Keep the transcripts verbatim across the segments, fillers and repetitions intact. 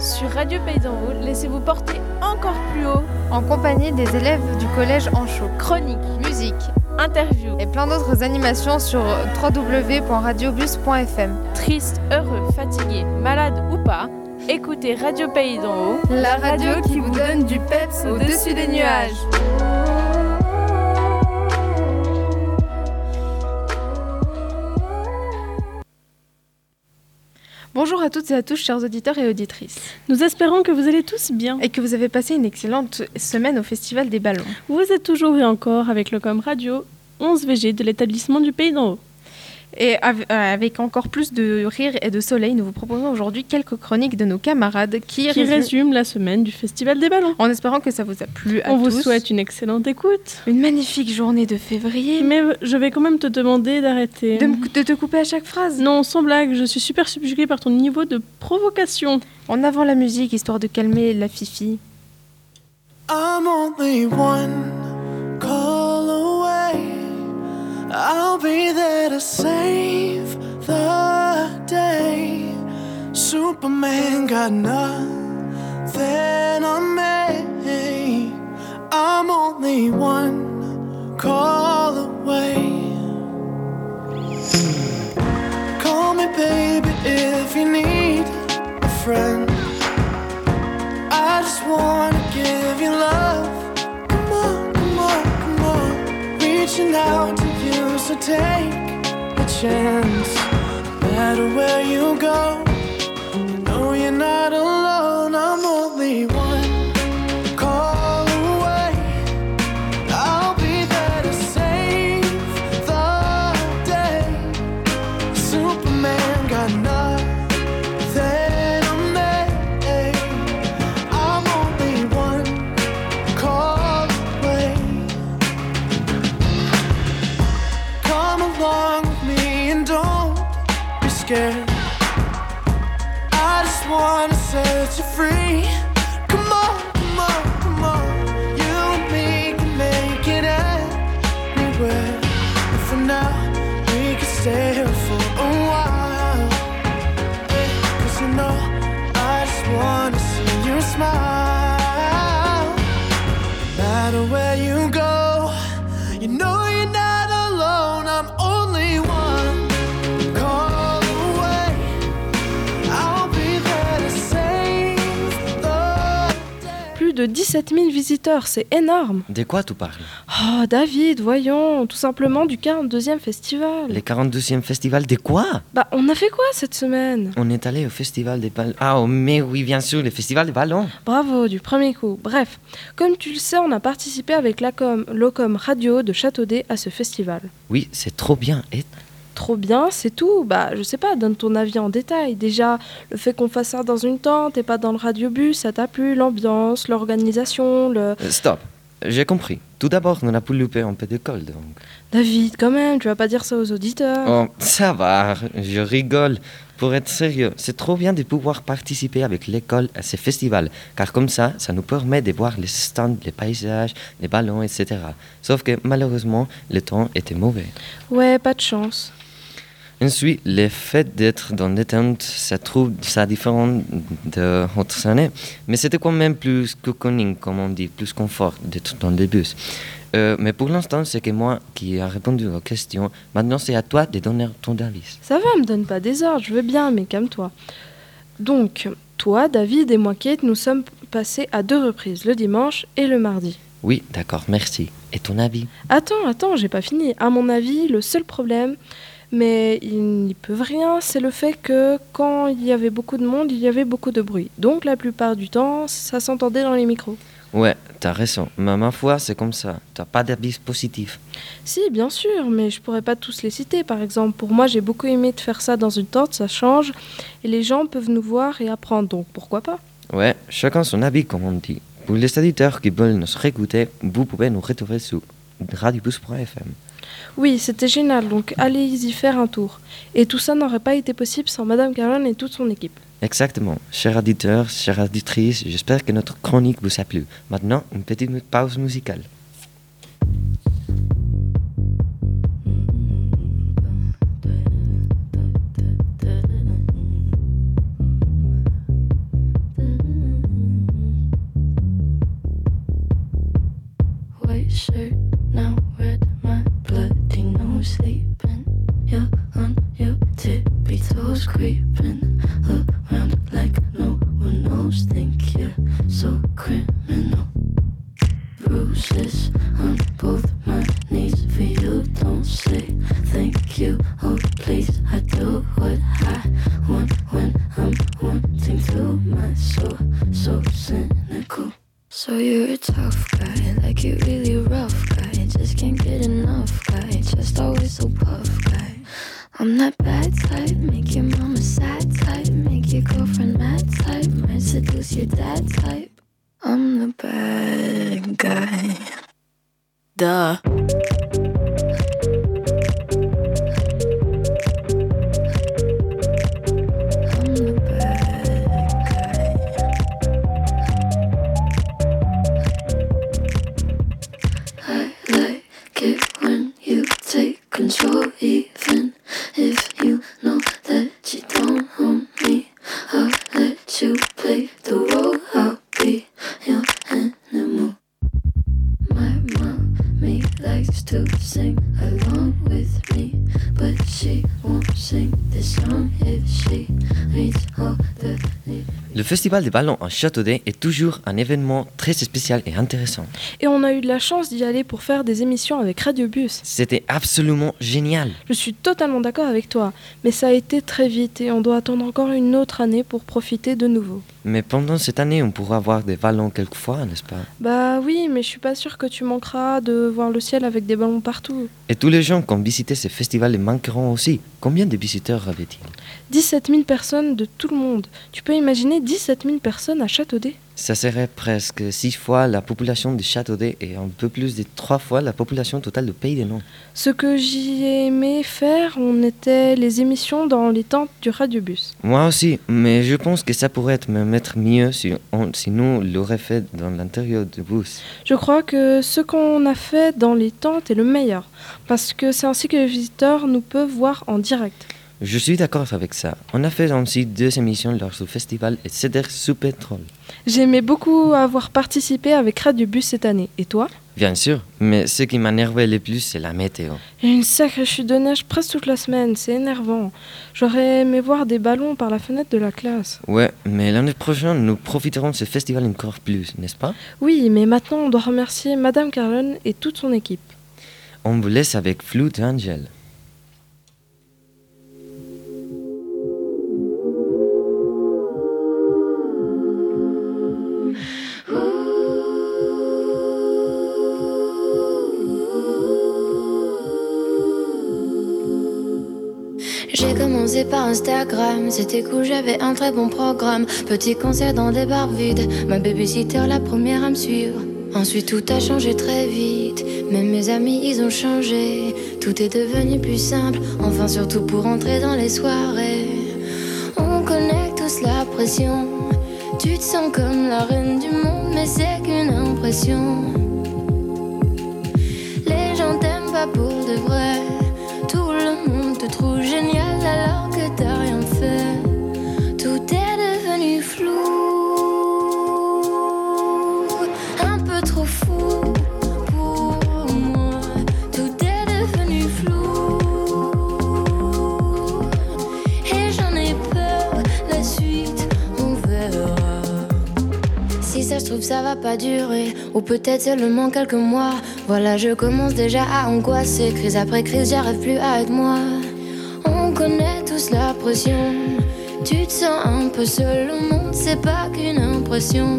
Sur Radio Pays d'en Haut, laissez-vous porter encore plus haut. En compagnie des élèves du collège Anchaud. Chronique, musique, interview et plein d'autres animations sur w w w point radiobus point f m. Triste, heureux, fatigué, malade ou pas, écoutez Radio Pays d'en Haut, la radio qui vous donne du peps au-dessus des nuages. Bonjour à toutes et à tous, chers auditeurs et auditrices. Nous espérons que vous allez tous bien. Et que vous avez passé une excellente semaine au Festival des Ballons. Vous êtes toujours et encore avec le Com Radio onze V G de l'établissement du Pays d'en Haut. Et avec encore plus de rire et de soleil, nous vous proposons aujourd'hui quelques chroniques de nos camarades qui, qui résument... résument la semaine du Festival des Ballons. En espérant que ça vous a plu à On tous. vous souhaite une excellente écoute. Une magnifique journée de février. Mais je vais quand même te demander d'arrêter. De, de te couper à chaque phrase. Non, sans blague, je suis super subjuguée par ton niveau de provocation. En avant la musique, histoire de calmer la fifi. I'm only one call away. I'll be there to save the day. Superman got nothing on me. I'm only one call away. Call me baby if you need a friend. I just wanna give you love. Come on, come on, come on. Reaching out to you, so take a chance. No matter where you go, you know you're not alone. I'm only one call away. I'll be there to save the day. Superman got nothing on me. I'm only one call away. Come along with me and don't be scared. I just wanna set you free. Come on, come on, come on. You and me can make it anywhere. And for now, we can stay here for a while. Cause you know, I just wanna see you smile. No matter where you go, you know you're not alone. I'm only one call away. I'll be there to save the day. Plus de dix-sept mille visiteurs, c'est énorme. De quoi tu parles? Oh David, voyons, tout simplement du quarante-deuxième festival. Le quarante-deuxième festival de quoi? Bah on a fait quoi cette semaine? On est allé au festival des ballons. Ah, oh, mais oui, bien sûr, le festival des ballons. Bravo, du premier coup. Bref, comme tu le sais, on a participé avec l'Acom, l'Ocom Radio de Châteaudet à ce festival. Oui, c'est trop bien. Et Trop bien, c'est tout. Bah, je sais pas, donne ton avis en détail. Déjà, le fait qu'on fasse ça dans une tente et pas dans le radiobus, ça t'a plu? L'ambiance, l'organisation, le... Euh, Stop, j'ai compris. Tout d'abord, on a pu louper un peu d'école, donc. David, quand même, tu vas pas dire ça aux auditeurs. Oh, ça va, je rigole. Pour être sérieux, c'est trop bien de pouvoir participer avec l'école à ces festivals, car comme ça, ça nous permet de voir les stands, les paysages, les ballons, et cetera. Sauf que malheureusement, le temps était mauvais. Ouais, pas de chance. Ensuite, le fait d'être dans des tentes, ça trouve ça différent d'autres années, mais c'était quand même plus cocooning, comme on dit, plus confort d'être dans des bus. Euh, mais pour l'instant, c'est que moi qui ai répondu aux questions. Maintenant, c'est à toi de donner ton avis. Ça va, me donne pas des ordres, je veux bien, mais calme-toi. Donc, toi, David et moi, Kate, nous sommes passés à deux reprises, le dimanche et le mardi. Oui, d'accord, merci. Et ton avis? Attends, attends, j'ai pas fini. À mon avis, le seul problème, mais ils n'y peuvent rien, c'est le fait que quand il y avait beaucoup de monde, il y avait beaucoup de bruit. Donc, la plupart du temps, ça s'entendait dans les micros. Ouais, t'as raison. Mais ma foi, c'est comme ça. T'as pas d'avis positif. Si, bien sûr, mais je pourrais pas tous les citer. Par exemple, pour moi, j'ai beaucoup aimé de faire ça dans une tente, ça change, et les gens peuvent nous voir et apprendre, donc pourquoi pas? Ouais, chacun son avis, comme on dit. Pour les auditeurs qui veulent nous réécouter, vous pouvez nous retrouver sur radiobus point f m. Oui, c'était génial, donc allez y faire un tour. Et tout ça n'aurait pas été possible sans Madame Caron et toute son équipe. Exactement. Chers auditeurs, chères auditrices, j'espère que notre chronique vous a plu. Maintenant, une petite pause musicale. shirt. Now red, my bloody nose sleeping. You're on your tippy toes, creeping around like no one knows. Think you're so criminal. Bruises on both my knees for you. Don't say thank you, oh please. I do what I want when I'm wanting to. My soul so cynical. So you're a tough guy, like you're really rough guy. Just can't get enough guy, just always so puff guy. I'm that bad type, make your mama sad type, make your girlfriend mad type, might seduce your dad type. I'm the bad guy. Duh. I'm the bad guy. I like it when you take control, even if you know that you don't own me. I'll let you play the role. I'll be your animal. My mommy likes to sing along with me, but she won't sing this song if she reads all the lyrics. Le Festival des ballons en Châteaudet est toujours un événement très spécial et intéressant. Et on a eu de la chance d'y aller pour faire des émissions avec Radio Bus. C'était absolument génial. Je suis totalement d'accord avec toi, mais ça a été très vite et on doit attendre encore une autre année pour profiter de nouveau. Mais pendant cette année, on pourra voir des ballons quelquefois, n'est-ce pas? Bah oui, mais je suis pas sûre que tu manqueras de voir le ciel avec des ballons partout. Et tous les gens qui ont visité ce festival les manqueront aussi. Combien de visiteurs avait-il? dix-sept mille personnes de tout le monde. Tu peux imaginer dix-sept mille personnes à Châteaudet? Ça serait presque six fois la population de Châteaudet et un peu plus de trois fois la population totale du Pays des Nons. Ce que j'y aimais faire, on était les émissions dans les tentes du radiobus. Moi aussi, mais je pense que ça pourrait être même être mieux si, on, si nous l'aurions fait dans l'intérieur du bus. Je crois que ce qu'on a fait dans les tentes est le meilleur, parce que c'est ainsi que les visiteurs nous peuvent voir en direct. Je suis d'accord avec ça. On a fait aussi deux émissions lors du festival et c'était super drôle. J'aimais beaucoup avoir participé avec Radiobus cette année. Et toi? Bien sûr, mais ce qui m'énervait le plus, c'est la météo. Il y a une sacrée chute de neige presque toute la semaine, c'est énervant. J'aurais aimé voir des ballons par la fenêtre de la classe. Ouais, mais l'année prochaine, nous profiterons de ce festival encore plus, n'est-ce pas? Oui, mais maintenant on doit remercier Madame Carlon et toute son équipe. On vous laisse avec Flute Angel. J'ai commencé par Instagram, c'était cool, j'avais un très bon programme. Petit concert dans des bars vides, ma babysitter la première à me suivre. Ensuite tout a changé très vite, même mes amis ils ont changé. Tout est devenu plus simple, enfin surtout pour entrer dans les soirées. On connaît tous la pression, tu te sens comme la reine du monde, mais c'est qu'une impression. Les gens t'aiment pas pour de vrai, tout le monde te trouve génial alors que t'as rien fait. Tout est devenu flou, un peu trop fou pour moi. Tout est devenu flou et j'en ai peur, la suite on verra. Si ça se trouve ça va pas durer, ou peut-être seulement quelques mois. Voilà, je commence déjà à angoisser. Crise après crise, j'arrive plus à être moi. On connaît tous la pression, tu te sens un peu seul au monde, c'est pas qu'une impression.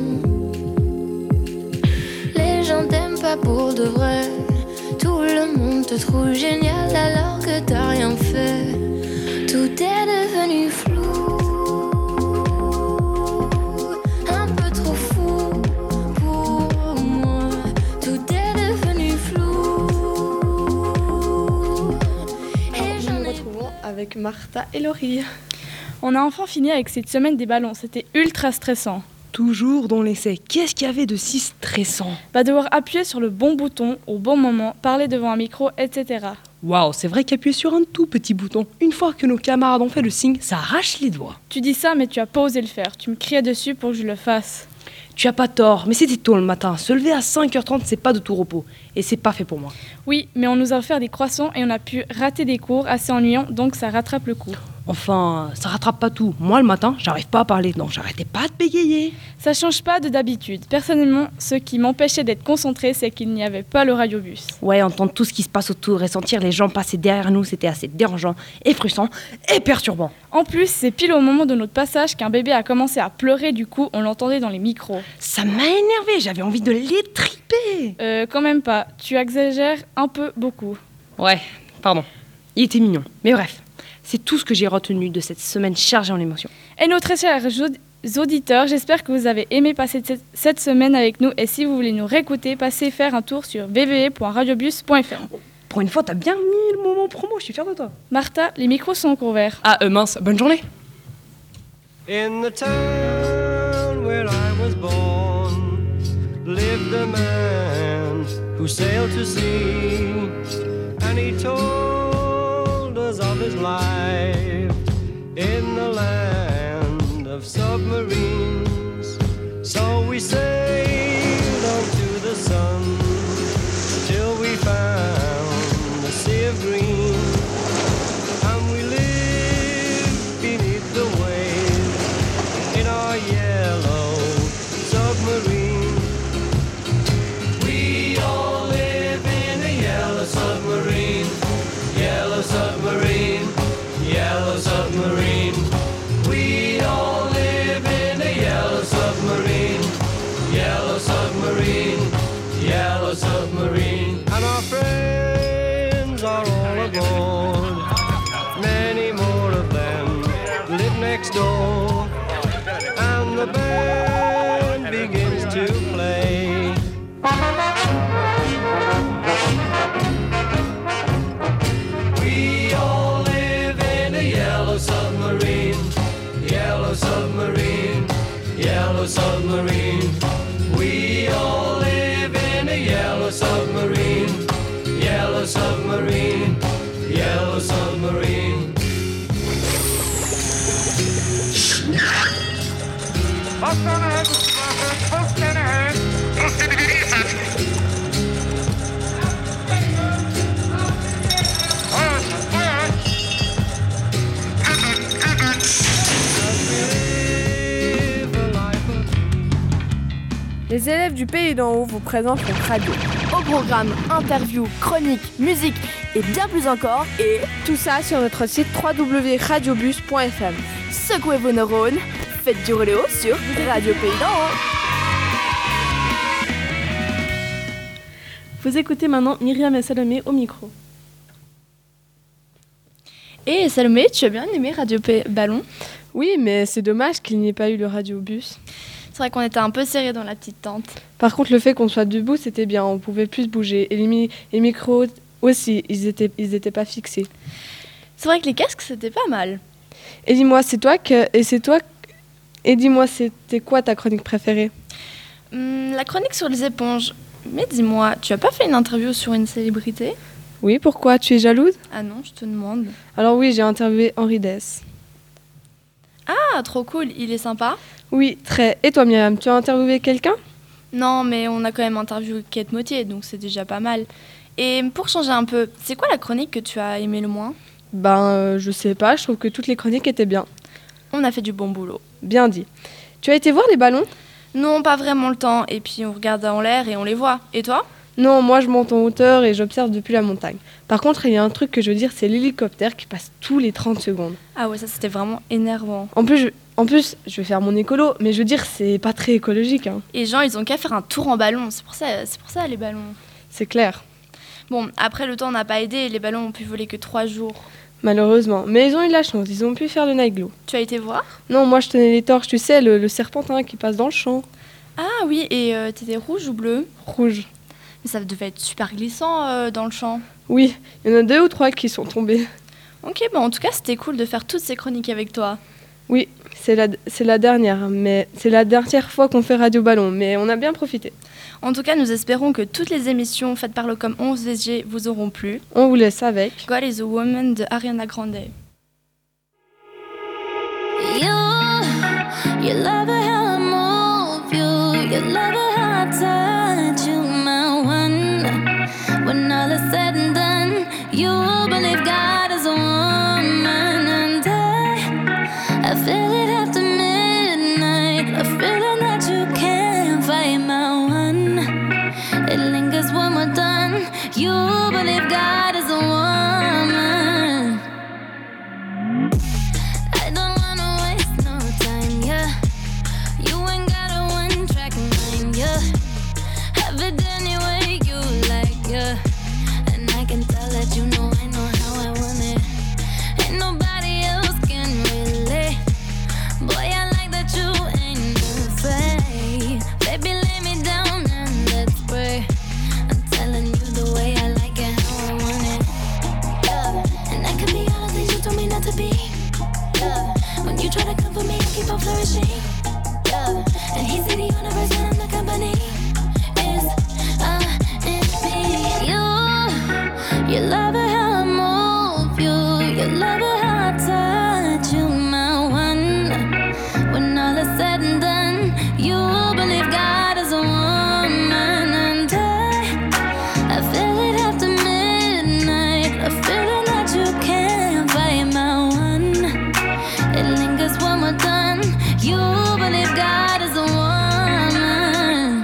Les gens t'aiment pas pour de vrai, tout le monde te trouve génial alors que t'as rien fait. Tout est devenu flou, un peu trop fou pour moi. Tout est devenu flou et j'en ai... Avec Martha et Laurie. On a enfin fini avec cette semaine des ballons, c'était ultra stressant. Toujours dans l'essai. Qu'est-ce qu'il y avait de si stressant? Bah devoir appuyer sur le bon bouton au bon moment, parler devant un micro, et cetera. Waouh, c'est vrai qu'appuyer sur un tout petit bouton, une fois que nos camarades ont fait le signe, ça arrache les doigts. Tu dis ça, mais tu as pas osé le faire. Tu me criais dessus pour que je le fasse. Tu as pas tort, mais c'était tôt le matin. Se lever à cinq heures trente, c'est pas de tout repos. Et c'est pas fait pour moi. Oui, mais on nous a offert des croissants et on a pu rater des cours assez ennuyants, donc ça rattrape le coup. Enfin, ça rattrape pas tout. Moi, le matin, j'arrive pas à parler, donc j'arrêtais pas de bégayer. Ça change pas de d'habitude. Personnellement, ce qui m'empêchait d'être concentré, c'est qu'il n'y avait pas le radiobus. Ouais, entendre tout ce qui se passe autour et sentir les gens passer derrière nous, c'était assez dérangeant et frustrant et perturbant. En plus, c'est pile au moment de notre passage qu'un bébé a commencé à pleurer, du coup, on l'entendait dans les micros. Ça m'a énervé, j'avais envie de l'étriper. Euh, quand même pas. Tu exagères un peu beaucoup. Ouais, pardon. Il était mignon. Mais bref, c'est tout ce que j'ai retenu de cette semaine chargée en émotions. Et nos très chers auditeurs, j'espère que vous avez aimé passer cette, cette semaine avec nous. Et si vous voulez nous réécouter, passez faire un tour sur w w w point radiobus point f r. Pour une fois, t'as bien mis le moment promo, je suis fière de toi. Martha, les micros sont encore ouverts. Ah, euh, mince, bonne journée. In the town where I was born lived a man who sailed to sea, and he told us of his life in the land of submarines. So we sailed on to the sun till we found the sea of green, and we lived beneath the waves in our yellow submarine. We all live in a yellow submarine, yellow submarine, yellow submarine. We all live in a yellow submarine, yellow submarine, yellow submarine. And our friends are all aboard, many more of them live next door, and the band begins to play. We all live in a yellow submarine, yellow submarine, yellow submarine. We all live in a yellow submarine, yellow submarine, yellow submarine. Les élèves du Pays d'en haut vous présentent leur radio. Au programme, interviews, chroniques, musique et bien plus encore. Et tout ça sur notre site w w w point radiobus point f m. Secouez vos neurones, faites du reléo sur Radio Pays d'en haut. Vous écoutez maintenant Myriam et Salomé au micro. Et Salomé, tu as bien aimé Radio P- Ballon? Oui, mais c'est dommage qu'il n'y ait pas eu le radiobus. C'est vrai qu'on était un peu serrés dans la petite tente. Par contre, le fait qu'on soit debout, c'était bien, on pouvait plus bouger. Et les, mi- les micros aussi, ils étaient, ils étaient pas fixés. C'est vrai que les casques, c'était pas mal. Et dis-moi, c'est toi que... Et c'est toi... Et dis-moi, c'était quoi ta chronique préférée? Hum, la chronique sur les éponges. Mais dis-moi, tu as pas fait une interview sur une célébrité? Oui, pourquoi? Tu es jalouse? Ah non, je te demande. Alors oui, j'ai interviewé Henri Dess. Ah, trop cool, il est sympa? Oui, très. Et toi, Myriam, tu as interviewé quelqu'un? Non, mais on a quand même interviewé Kate Mottier, donc c'est déjà pas mal. Et pour changer un peu, c'est quoi la chronique que tu as aimé le moins? Ben, euh, je sais pas, je trouve que toutes les chroniques étaient bien. On a fait du bon boulot. Bien dit. Tu as été voir les ballons? Non, pas vraiment le temps, et puis on regarde en l'air et on les voit. Et toi? Non, moi je monte en hauteur et j'observe depuis la montagne. Par contre, il y a un truc que je veux dire, c'est l'hélicoptère qui passe tous les trente secondes. Ah ouais, ça c'était vraiment énervant. En plus, je, en plus, je vais faire mon écolo, mais je veux dire, c'est pas très écologique. Hein. Et les gens, ils ont qu'à faire un tour en ballon, c'est pour ça, c'est pour ça les ballons. C'est clair. Bon, après le temps n'a pas aidé, les ballons ont pu voler que trois jours. Malheureusement, mais ils ont eu de la chance, ils ont pu faire le night glow. Tu as été voir? Non, moi je tenais les torches, tu sais, le, le serpentin qui passe dans le champ. Ah oui, et euh, t'étais rouge ou bleu? Rouge. Mais ça devait être super glissant euh, dans le champ. Oui, il y en a deux ou trois qui sont tombés. Ok, bon en tout cas c'était cool de faire toutes ces chroniques avec toi. Oui, c'est la, c'est la dernière, mais c'est la dernière fois qu'on fait Radio Ballon, mais on a bien profité. En tout cas, nous espérons que toutes les émissions faites par le Com onze S G vous auront plu. On vous laisse avec God is a Woman de Ariana Grande. You, you love it how I move you. You love a hard touch, you my one. When all is said and done, you believe God is a woman. And I, I feel it after midnight, a feeling that you can't fight, my one. It lingers when we're done. You believe God is a woman. I don't wanna waste no time, yeah. You ain't got a one-track mind, yeah. Have it any way you like, yeah. And I can tell that you know I know how I want it. Ain't nobody else can relate. Boy, I like that you ain't afraid. Baby, lay me down and let's pray. I'm telling you the way I like it, how I want it. Yeah, and I could be all the things you told me not to be. Yeah, when you try to come for me, I keep on flourishing. Yeah, and he's in the universe and I'm the company. Is uh, it's me. You, you love it how I move. You, you love it how I touch. You my one. When all is said and done, you believe God is a woman. And I, I feel it after midnight, a feeling that you can't fight, my one. It lingers when we're done. You believe God is a woman.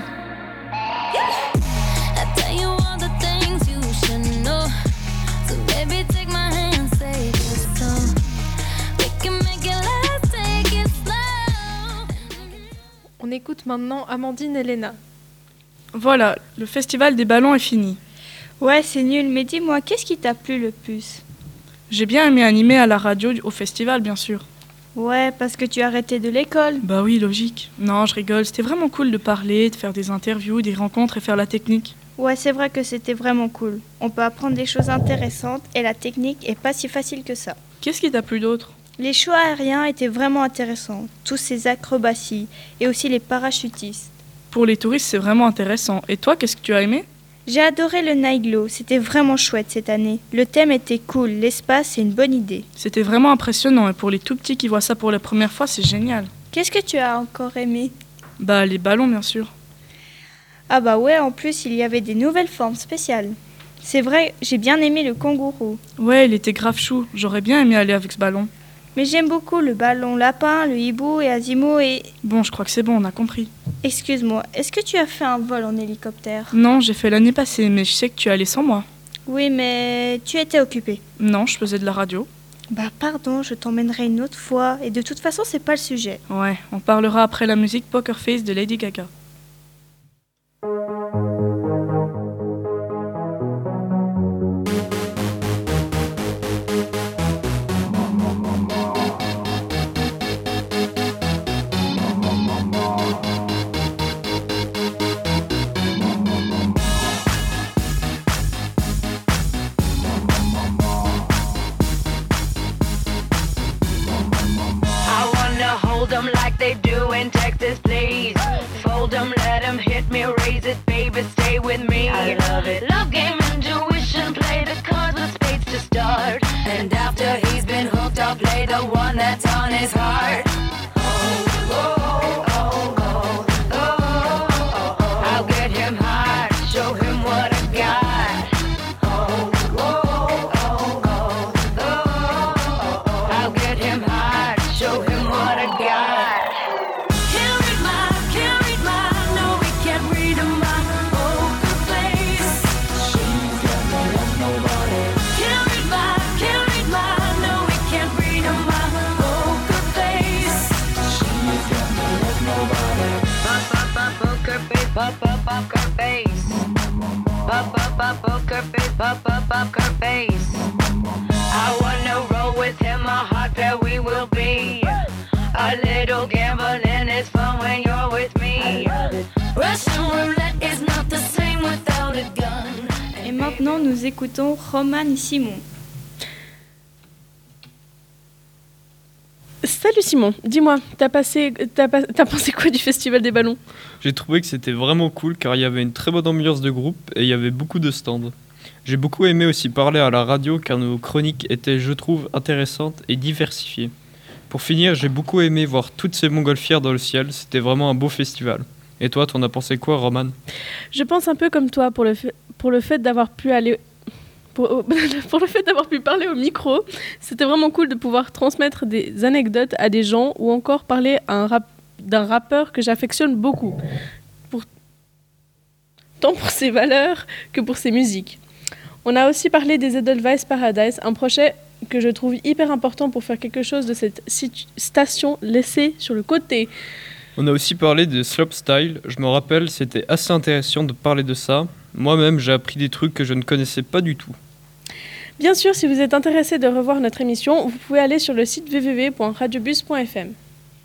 I tell you all the things you should know. So baby, take my hand, say this song. We can make it last, take it slow. On écoute maintenant Amandine et Léna. Voilà, le festival des ballons est fini. Ouais, c'est nul, mais dis-moi, qu'est-ce qui t'a plu le plus? J'ai bien aimé animer à la radio au festival, bien sûr. Ouais, parce que tu as arrêté de l'école. Bah oui, logique. Non, je rigole, c'était vraiment cool de parler, de faire des interviews, des rencontres et faire la technique. Ouais, c'est vrai que c'était vraiment cool. On peut apprendre des choses intéressantes et la technique est pas si facile que ça. Qu'est-ce qui t'a plu d'autre? Les shows aériens étaient vraiment intéressants, tous ces acrobaties et aussi les parachutistes. Pour les touristes, c'est vraiment intéressant. Et toi, qu'est-ce que tu as aimé? J'ai adoré le Night Glow, c'était vraiment chouette cette année. Le thème était cool, l'espace, c'est une bonne idée. C'était vraiment impressionnant et pour les tout petits qui voient ça pour la première fois, c'est génial. Qu'est-ce que tu as encore aimé? Bah, les ballons, bien sûr. Ah bah ouais, en plus, il y avait des nouvelles formes spéciales. C'est vrai, j'ai bien aimé le kangourou. Ouais, il était grave chou. J'aurais bien aimé aller avec ce ballon. Mais j'aime beaucoup le ballon lapin, le hibou et Asimo et... Bon, je crois que c'est bon, on a compris. Excuse-moi, est-ce que tu as fait un vol en hélicoptère? Non, j'ai fait l'année passée, mais je sais que tu es allé sans moi. Oui, mais tu étais occupée. Non, je faisais de la radio. Bah pardon, je t'emmènerai une autre fois. Et de toute façon, c'est pas le sujet. Ouais, on parlera après la musique Poker Face de Lady Gaga. They do in Texas, please. Fold them, let them hit me, raise it, baby, stay with me. I love it. Love game, intuition, play the cards with spades to start. And after he's been hooked, I'll play the one that's on his heart. Oh, oh, oh, oh, oh, oh, oh. I'll get him hard, show him what I got. Oh, oh, oh, oh, oh, oh. I'll get him hard, show him what I got. Pop up up her face. Pop up up poker face. Pop up up her face. I wanna roll with him, a hot pair we will be. A little gambling is fun when you're with me. Russian roulette is not the same without a gun. Et maintenant, nous écoutons Roman et Simon. Salut Simon, dis-moi, t'as, passé, t'as, pas, t'as pensé quoi du Festival des ballons? J'ai trouvé que c'était vraiment cool car il y avait une très bonne ambiance de groupe et il y avait beaucoup de stands. J'ai beaucoup aimé aussi parler à la radio car nos chroniques étaient, je trouve, intéressantes et diversifiées. Pour finir, j'ai beaucoup aimé voir toutes ces montgolfières dans le ciel, c'était vraiment un beau festival. Et toi, t'en as pensé quoi, Roman? Je pense un peu comme toi pour le fait, pour le fait d'avoir pu aller... Pour, pour le fait d'avoir pu parler au micro, c'était vraiment cool de pouvoir transmettre des anecdotes à des gens ou encore parler à un rap, d'un rappeur que j'affectionne beaucoup, pour, tant pour ses valeurs que pour ses musiques. On a aussi parlé des Edelweiss Paradise, un projet que je trouve hyper important pour faire quelque chose de cette situ- station laissée sur le côté. On a aussi parlé de slopestyle. Je me rappelle, c'était assez intéressant de parler de ça. Moi-même, j'ai appris des trucs que je ne connaissais pas du tout. Bien sûr, si vous êtes intéressé de revoir notre émission, vous pouvez aller sur le site w w w point radiobus point f m.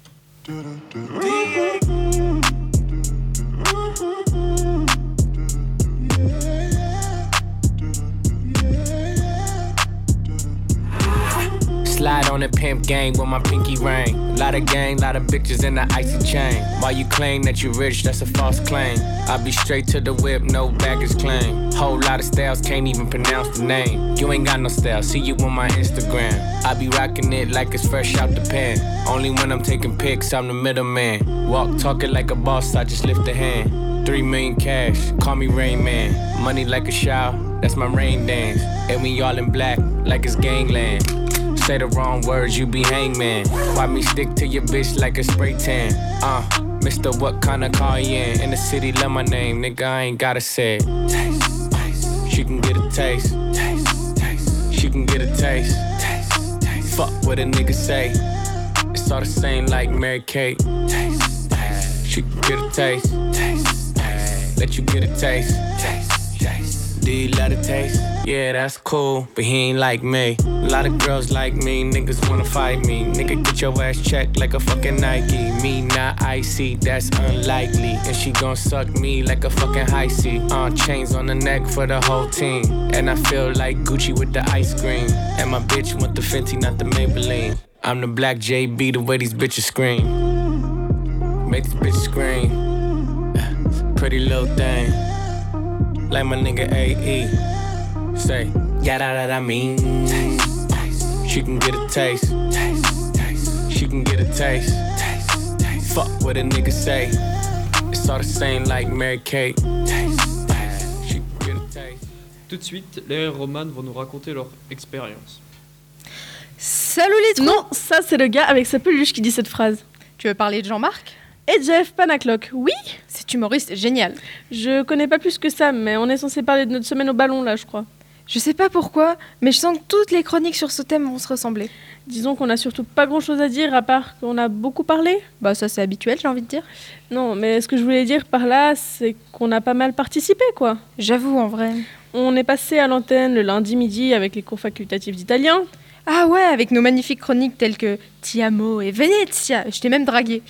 Slide on the pimp gang with my pinky ring. Lot of gang, lot of bitches in the icy chain. While you claim that you rich, that's a false claim. I be straight to the whip, no baggage claim. Whole lot of styles, can't even pronounce the name. You ain't got no style, see you on my Instagram. I be rocking it like it's fresh out the pan. Only when I'm taking pics, I'm the middleman. Walk talking like a boss, I just lift a hand. Three million cash, call me Rain Man. Money like a shower, that's my rain dance. And we all in black, like it's gangland. Say the wrong words, you be hangman. Why me stick to your bitch like a spray tan? Uh, Mister What kind of car you in? In the city, love my name, nigga, I ain't gotta say it. Taste, taste. She can get a taste. Taste, taste. She can get a taste. Taste, taste. Fuck what a nigga say. It's all the same like Mary Kate. Taste, taste. She can get a taste. Taste, taste. Let you get a taste. Taste, taste. Do you love the taste? Yeah, that's cool, but he ain't like me. A lot of girls like me, niggas wanna fight me. Nigga, get your ass checked like a fucking Nike. Me not icy, that's unlikely. And she gon' suck me like a fucking high C. Uh, chains on the neck for the whole team. And I feel like Gucci with the ice cream. And my bitch want the Fenty, not the Maybelline. I'm the black J B, the way these bitches scream. Make these bitches scream. Pretty little thing. Like my nigga A E. Say, yeah, that I mean. Taste, taste. She can get a taste. Taste, taste. She can get a taste. Taste, taste. Fuck what a nigga say. It's all the same like Mary Kate. Taste, taste. She can get a taste. Tout de suite, Léa et Roman vont nous raconter leur expérience. Salut les trous. Non, ça c'est le gars avec sa peluche qui dit cette phrase. Tu veux parler de Jean-Marc? Et Jeff Panaclock, oui. Cet humoriste génial. Je connais pas plus que ça, mais on est censé parler de notre semaine au ballon là, je crois. Je sais pas pourquoi, mais je sens que toutes les chroniques sur ce thème vont se ressembler. Disons qu'on a surtout pas grand chose à dire à part qu'on a beaucoup parlé. Bah ça c'est habituel, j'ai envie de dire. Non, mais ce que je voulais dire par là, c'est qu'on a pas mal participé, quoi. J'avoue, en vrai. On est passé à l'antenne le lundi midi avec les cours facultatifs d'italien. Ah ouais, avec nos magnifiques chroniques telles que Ti amo et Venezia, je t'ai même dragué.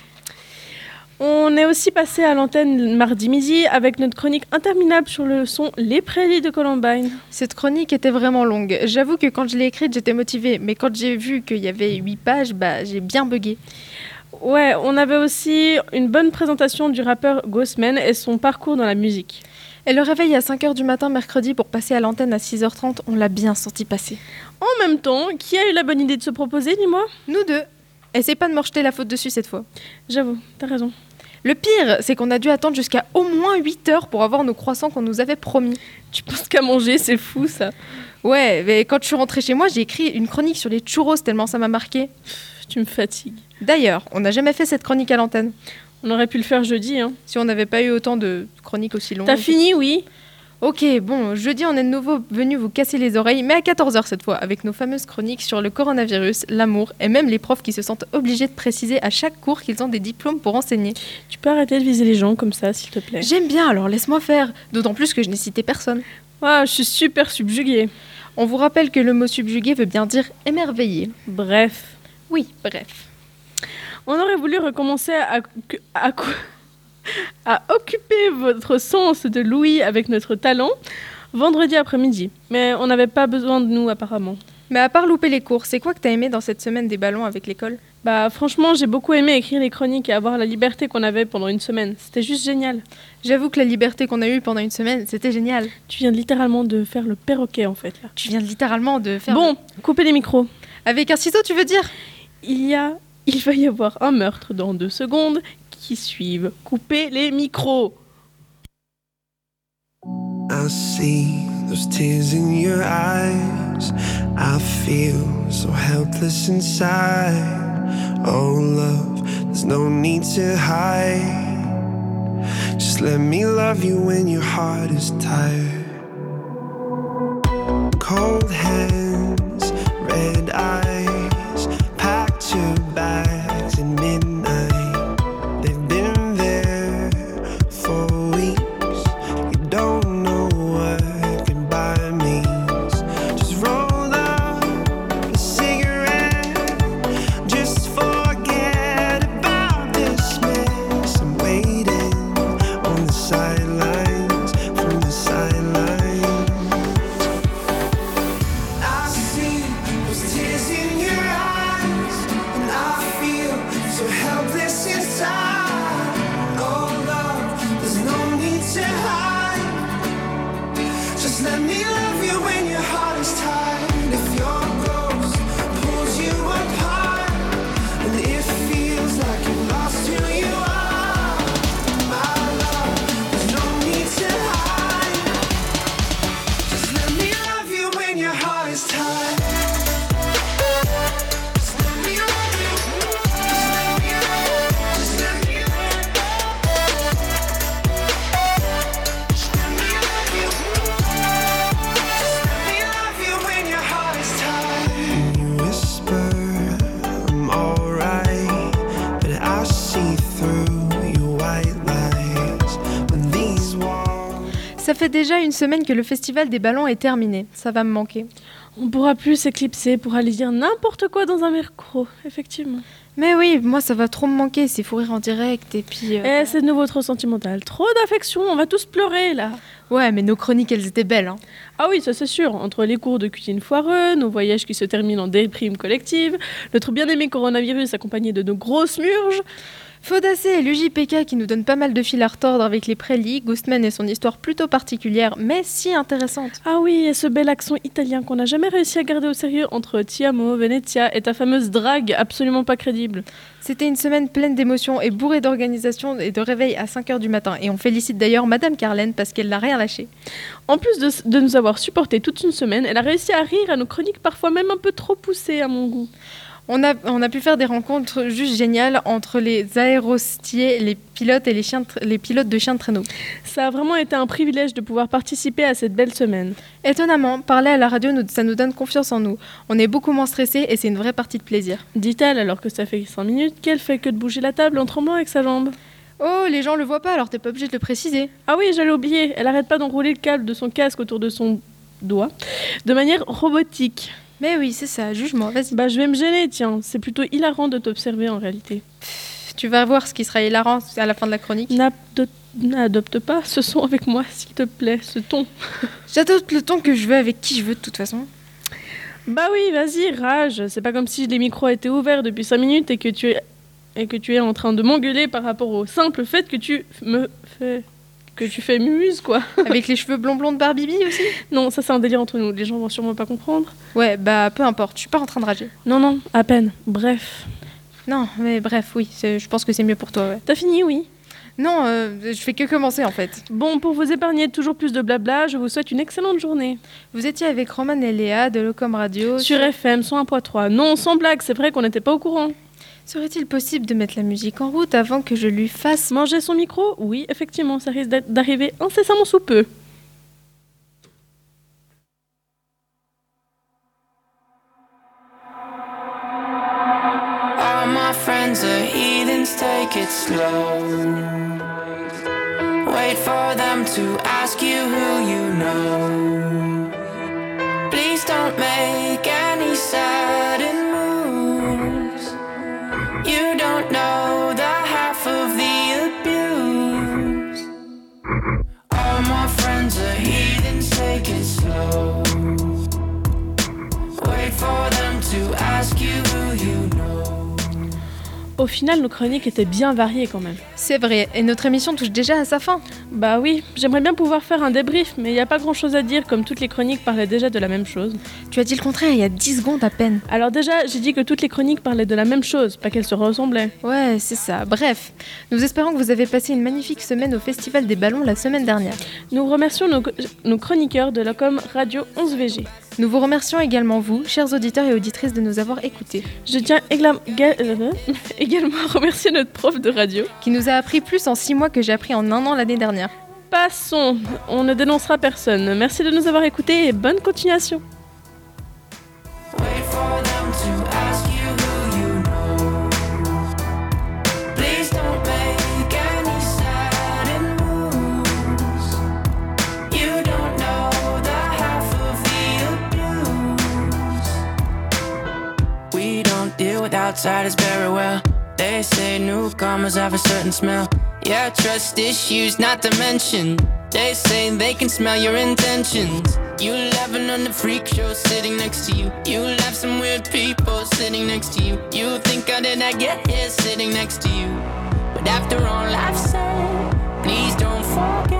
On est aussi passé à l'antenne mardi midi avec notre chronique interminable sur le son Les Prairies de Columbine. Cette chronique était vraiment longue. J'avoue que quand je l'ai écrite, j'étais motivée. Mais quand j'ai vu qu'il y avait huit pages, bah, j'ai bien bugué. Ouais, on avait aussi une bonne présentation du rappeur Ghostman et son parcours dans la musique. Et le réveil à cinq heures du matin mercredi pour passer à l'antenne à six heures trente, on l'a bien senti passer. En même temps, qui a eu la bonne idée de se proposer, dis-moi? Nous deux. Essaye pas de me rejeter la faute dessus cette fois. J'avoue, t'as raison. Le pire, c'est qu'on a dû attendre jusqu'à au moins huit heures pour avoir nos croissants qu'on nous avait promis. Tu penses qu'à manger, c'est fou ça? Ouais, mais quand je suis rentrée chez moi, j'ai écrit une chronique sur les churros tellement ça m'a marqué. Tu me fatigues. D'ailleurs, on n'a jamais fait cette chronique à l'antenne. On aurait pu le faire jeudi, hein. Si on n'avait pas eu autant de chroniques aussi longues. T'as fini, oui? Ok, bon, jeudi on est de nouveau venu vous casser les oreilles, mais à quatorze heures cette fois, avec nos fameuses chroniques sur le coronavirus, l'amour, et même les profs qui se sentent obligés de préciser à chaque cours qu'ils ont des diplômes pour enseigner. Tu peux arrêter de viser les gens comme ça, s'il te plaît? J'aime bien, alors laisse-moi faire, d'autant plus que je n'ai cité personne. Ah, je suis super subjuguée. On vous rappelle que le mot subjugué veut bien dire émerveillé. Bref. Oui, bref. On aurait voulu recommencer à... à, à à occuper votre sens de l'ouïe avec notre talent vendredi après-midi. Mais on n'avait pas besoin de nous apparemment. Mais à part louper les cours, c'est quoi que t'as aimé dans cette semaine des ballons avec l'école? Bah franchement, j'ai beaucoup aimé écrire les chroniques et avoir la liberté qu'on avait pendant une semaine. C'était juste génial. J'avoue que la liberté qu'on a eue pendant une semaine, c'était génial. Tu viens littéralement de faire le perroquet en fait là. Tu viens littéralement de faire... Bon, le... coupez les micros. Avec un ciseau, tu veux dire? Il y a Il va y avoir un meurtre dans deux secondes qui suivent. Coupez les micros. I see those tears in your eyes. I feel so helpless inside. Oh love, there's no need to hide. Just let me love you when your heart is tired. Cold hands, red eyes, packed your bags at midnight. They've been there for weeks. You don't know what goodbye means. Just roll up a cigarette. Just forget about this mess. I'm waiting on the sidelines, from the sidelines. I see those tears in your eyes, and I feel so helpless inside. Oh love, there's no need to hide. Just let me love you when your heart is tired. If your ghost pulls you apart, and it feels like you've lost who you are, my love, there's no need to hide. Just let me love you when your heart is tired. Just let me love you. Just let me love you. Just let me love you. Just let me love you. Just let me love you when your heart is tired. And you whisper, I'm alright, but I see through your white lies when these walls. Ça fait déjà une semaine que le festival des ballons est terminé. Ça va me manquer. On pourra plus s'éclipser pour aller dire n'importe quoi dans un micro, effectivement. Mais oui, moi ça va trop me manquer, ces fous rires en direct et puis... euh, Eh, c'est de nouveau trop sentimental. Trop d'affection, on va tous pleurer là. Ouais, mais nos chroniques, elles étaient belles. Hein. Ah oui, ça c'est sûr. Entre les cours de cuisine foireux, nos voyages qui se terminent en déprime collective, notre bien-aimé coronavirus accompagné de nos grosses murges. Faudacé et l'U J P K qui nous donnent pas mal de fil à retordre avec les prélis, Ghoustman et son histoire plutôt particulière, mais si intéressante. Ah oui, et ce bel accent italien qu'on n'a jamais réussi à garder au sérieux entre Ti amo, Venezia et ta fameuse drague absolument pas crédible. C'était une semaine pleine d'émotions et bourrée d'organisation et de réveil à cinq heures du matin. Et on félicite d'ailleurs Madame Carlène parce qu'elle n'a rien lâché. En plus de, de nous avoir supporté toute une semaine, elle a réussi à rire à nos chroniques parfois même un peu trop poussées à mon goût. On a, on a pu faire des rencontres juste géniales entre les aérostiers, les pilotes et les, chiens de, les pilotes de chiens de traîneau. Ça a vraiment été un privilège de pouvoir participer à cette belle semaine. Étonnamment, parler à la radio, nous, ça nous donne confiance en nous. On est beaucoup moins stressés et c'est une vraie partie de plaisir. Dit-elle alors que ça fait cinq minutes qu'elle fait que de bouger la table en tremblant avec sa jambe. Oh, les gens le voient pas, alors t'es pas obligé de le préciser. Ah oui, j'allais oublier, elle arrête pas d'enrouler le câble de son casque autour de son doigt, de manière robotique. Mais oui, c'est ça, juge-moi, vas-y. Bah je vais me gêner, tiens, c'est plutôt hilarant de t'observer en réalité. Pff, tu vas voir ce qui sera hilarant à la fin de la chronique. N'adopte, n'adopte pas ce son avec moi, s'il te plaît, ce ton. J'adopte le ton que je veux avec qui je veux de toute façon. Bah oui, vas-y, rage. C'est pas comme si les micros étaient ouverts depuis cinq minutes et que tu es, et que tu es en train de m'engueuler par rapport au simple fait que tu me fais... que tu fais muse, quoi. Avec les cheveux blonds blonds de Barbie aussi. Non, ça c'est un délire entre nous, les gens vont sûrement pas comprendre. Ouais, bah peu importe, je suis pas en train de rager. Non, non, à peine, bref. Non, mais bref, oui, c'est- je pense que c'est mieux pour toi, ouais. T'as fini, oui. Non, euh, je fais que commencer en fait. Bon, pour vous épargner toujours plus de blabla, je vous souhaite une excellente journée. Vous étiez avec Roman et Léa de Locom Radio. Sur F M cent un point trois. Non, sans blague, c'est vrai qu'on n'était pas au courant. Serait-il possible de mettre la musique en route avant que je lui fasse... Manger son micro? Oui, effectivement, ça risque d'être- d'arriver incessamment sous peu. All my friends are heathens, take it slow. Wait for them to ask you who you know. Please don't make any sudden moves. You don't know the half of the abuse. All my friends are heathens, take it slow. Wait for them to ask you who you know. Au final, nos chroniques étaient bien variées quand même. C'est vrai, et notre émission touche déjà à sa fin. Bah oui, j'aimerais bien pouvoir faire un débrief, mais il n'y a pas grand chose à dire, comme toutes les chroniques parlaient déjà de la même chose. Tu as dit le contraire il y a dix secondes à peine. Alors déjà, j'ai dit que toutes les chroniques parlaient de la même chose, pas qu'elles se ressemblaient. Ouais, c'est ça. Bref, nous espérons que vous avez passé une magnifique semaine au Festival des Ballons la semaine dernière. Nous remercions nos, nos chroniqueurs de la com Radio onze V G. Nous vous remercions également vous, chers auditeurs et auditrices, de nous avoir écoutés. Je tiens égla- ga- euh, également à remercier notre prof de radio, qui nous a appris plus en six mois que j'ai appris en un an l'année dernière. Passons, on ne dénoncera personne. Merci de nous avoir écoutés et bonne continuation. Wait for them to ask you who you know. Please don't make any sudden moves. You don't know the half of the abuse. We don't deal with outsiders very well. They say newcomers have a certain smell. Yeah, trust issues not to mention. They say they can smell your intentions. You laughing on the freak show sitting next to you. You laugh some weird people sitting next to you. You think how did I get here sitting next to you? But after all I've said, please don't forget.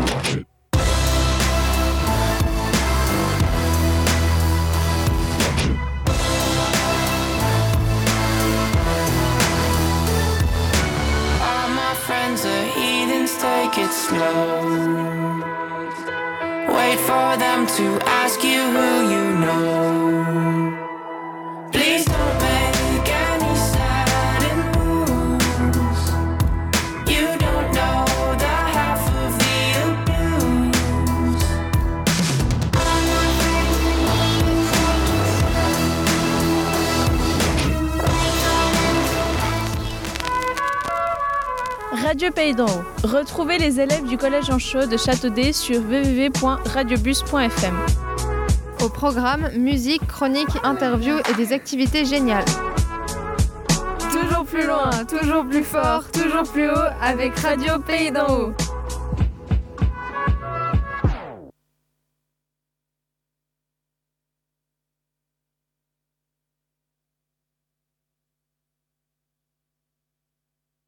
All my friends are heathens, take it slow. Wait for them to ask you who you know. Please don't make any sudden moves. You don't know the half of the abuse. Radio Pays d'en haut. Retrouvez les élèves du collège en chaud de Châteaudet sur w w w point radiobus point f m. Au programme, musique, chronique, interviews et des activités géniales. Toujours plus loin, toujours plus fort, toujours plus haut avec Radio Pays d'en haut.